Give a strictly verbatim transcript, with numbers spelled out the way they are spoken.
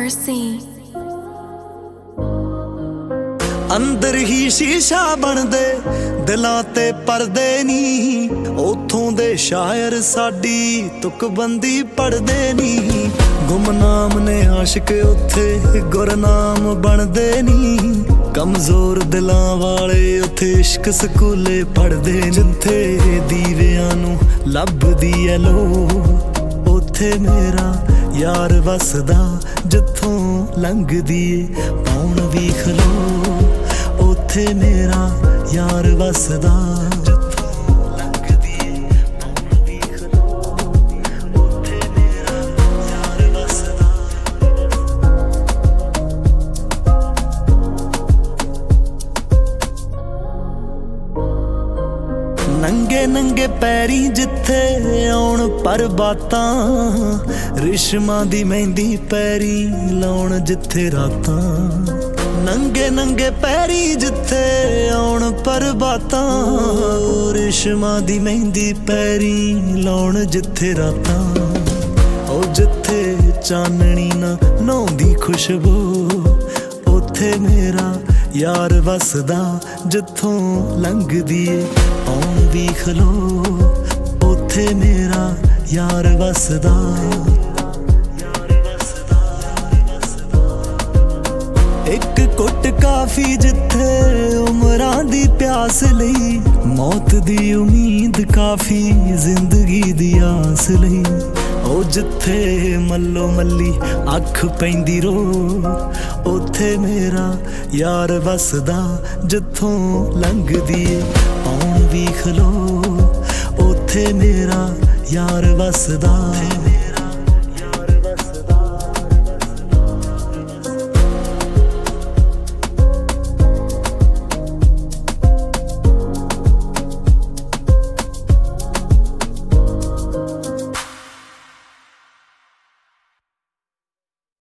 mercy. अंदर ही शीशा बनदे दिलां ते परदे नी, उथों दे शायर साडी तुकबंदी पढ़दे नी। गुमनाम ने आशिक उत्थे गुरनाम बनदे नी, कमजोर दिलां वाले उत्थे इश्क स्कूले पढ़दे। जिथे दीवियां नूं लभदी ऐ लो, उत्थे मेरा यार वसदा। जिथों लंघदी ए पौण भी खलो, उत्थे मेरा यार वसदा। नंगे नंगे पैरी जिथे आउण परबातां, रेशमां दी मेहंदी पैरी लाउण जिथे रातां। नंगे नंगे पैरी जिथे आउण परबातां, रेशमां दी मेहंदी पैरी लाउण जिथे रातां। ओ जिथे चाननी ना नौंदी खुशबू, उत्थे मेरा यार वसदा। जिथों लंघदी ए पौण भी खलो, उत्थे मेरा यार वसदा। एक कुट काफी जिथे उमरां दी प्यास लई, मौत दी उम्मीद काफी जिंदगी दी आस लई। ओ जिथे मल्लो मल्ली अख पैंदी रो, उत्थे मेरा यार वसदा। जिथों लंघदी पौण भी खलो, उत्थे मेरा यार वसदा।